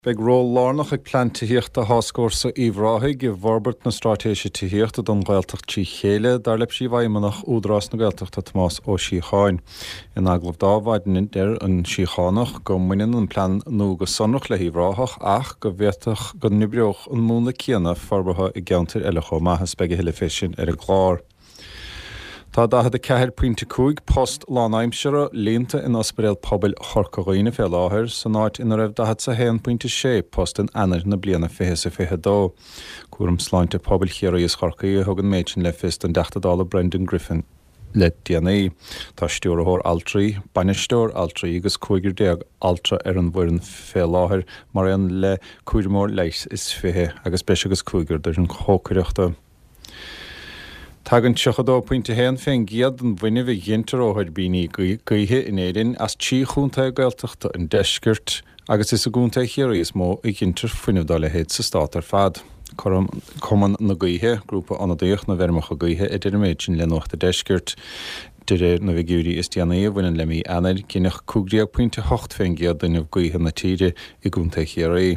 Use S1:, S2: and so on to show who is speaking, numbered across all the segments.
S1: Beg ró lánach ag plantííocht a háscóir sa íomhráithaigh i bharbert na strátéise tííochtta don ghailteach tí chéile dar leb sí bhaimimeach údrás na gailteachta Tomás ó Síocháin. In aglah dábhaidin ar an Síocháinach go muineann an plan nó go sonnach le íomhráthach ach go bhéteach go nibreoch an múna céanna forbartha i gceantar eile chomh maithas beag heile fésin ar a glár. Tá dahad a 4.5 post lánaimsere lénta in osperéal pobil chorcaghine fé láthir san áit ina raibh dahad sa 1.6 post in anar na bliana fé sa fé dó. Cuaram sláinte pobil chéiríos chorcaí thugan méidin le fist an $10 Brendan Griffin le DNA. Tá stúrthór altraí, banisteúr altraí agus cúigur déag altra ar an bhuirin fé láthir mar an le cúirmór leis is fé agus beis agus cúigur dar an chócaireachta. Tagan 2.1 féin giad an bhuine bhí gintar óhaid bíní gaithe in éidirn as tí chúnta gailteachta an deisgirt agus is a gúnta chéiríos mó i gintar fuinnedála héad sa státar fad. Cuman na gaithe, grúpa anadaíoch na bhermacha gaithe idir méidin le nuachta deisgirt. Dir na bhigúí is déanaí a bhainean le mí anar cinnach 2.8 féin giad duineh gaithe na tíide i gúnta chéirí.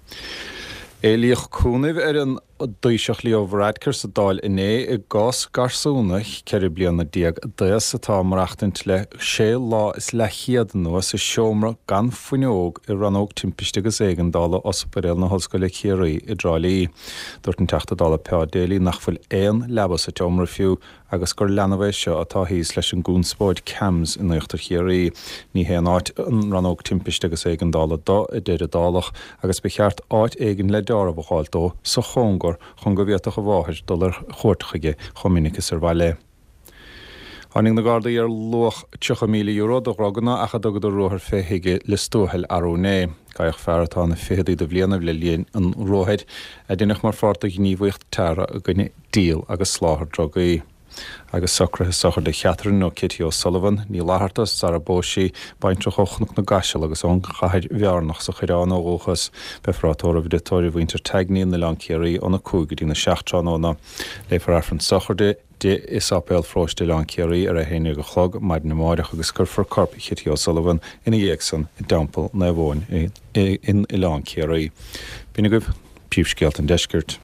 S1: Éilíoch cúnaimh ar an dúiseach líomhradcar sa dáil iné i gás garsúnach ceir bliana diaag duas atá marachtant le sé lá is le chiad nuas sa seomra gan fuineóg i ranóg timpiste agus éigen dála osparéal na hoscoile chéirí i drálaí. Dúirt an $10 peadéalaí nach fuil éon lebas a teomra fiú agus gur leanamhéis seo atá híos leis an gúnspóid cams in nuachtar chéirí. Ní héan áit an ranóg timpiste agus éigen dála dó i déir a dálach agus becheart áit éigen le deara bháil dó sa chóngur chun go bhéach a bháthir dul chóirtaige chomininigus ar bhaile. Hánig na Gardaí ar luach €2,000 do roganna a chadagad rothar féthaige le stóthil arúné. Gaich fearrtá na féadaí do bblianamh le líon an róthaid a dúnach mar fáirta gníomhaocht teara a gine díal agus sláthar drogaí. Agus socrathe sochar de cheatran nó Kitty O'Sullivan, ní láhartas Sarah Boshi, baintre chochnach na gaisiil agus ón chaid bhearnach sa chirán óchas befrátóra viditóri bhainter tegníon na lancéirí óna cúgadí na 16 le farafran sochar de is apéal fróiste lancéirí ar a héine go chlog maid na máireach agus curfar corp Kitty O'Sullivan ina dhéagsan i dampel na bhin in i lancéirí. Bína goibh píomscéalt an deisgirt.